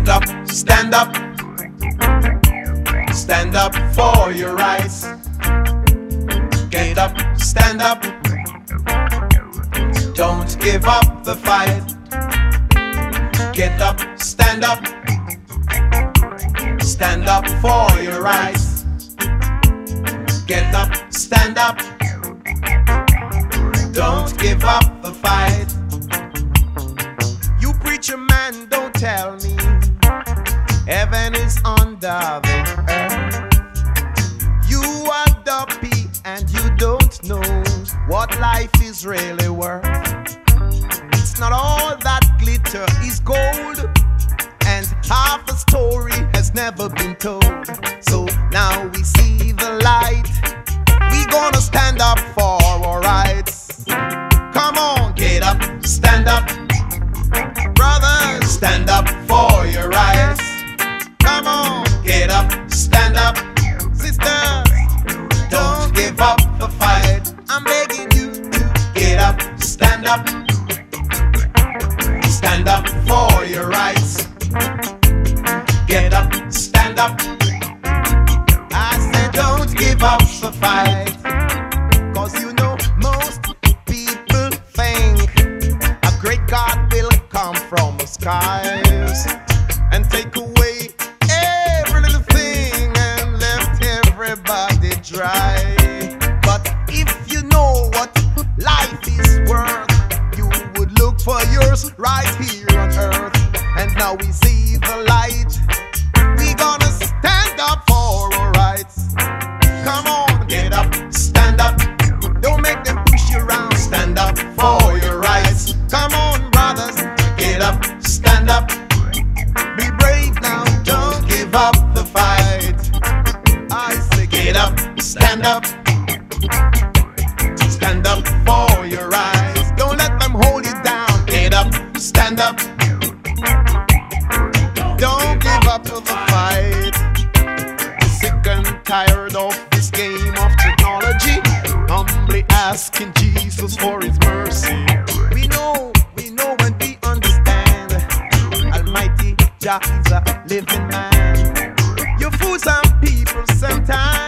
Get up, stand up. Stand up for your rights. Get up, stand up. Don't give up the fight. Get up, stand up. Stand up for your rights. Get up, stand up. Don't give up the fight. You preacher man, don't tell me heaven is under the earth. You are dopey and you don't know what life is really worth. It's not all that glitter is gold, and half a story has never been told. So now we see the light. We gonna stand up for our rights. Come on, get up, stand up. Brothers, stand up for your rights. Come on, get up, stand up. Sisters, don't give up the fight. I'm begging you to get up, stand up. Stand up for your rights. Get up, stand up. I said don't give up the fight. Cause you know most people think a great God will come from the skies and take away every little thing and left everybody dry. But if you know what life is worth, you would look for yours right here on earth. And now we see the light. We gonna stand up for our rights. Come on, get up, stand up. Don't make them push you around. Stand up for your rights. Come on, brothers, get up, stand up. Be brave now, don't give up the fight. I say get up, stand up. Stand up for your rights. Don't let them hold you down. Get up, stand up. Don't give up to the fight. Sick and tired of this game of technology. Humbly asking Jesus for his mercy. We know and we understand. Almighty Jah is a living man. You fool some people sometimes.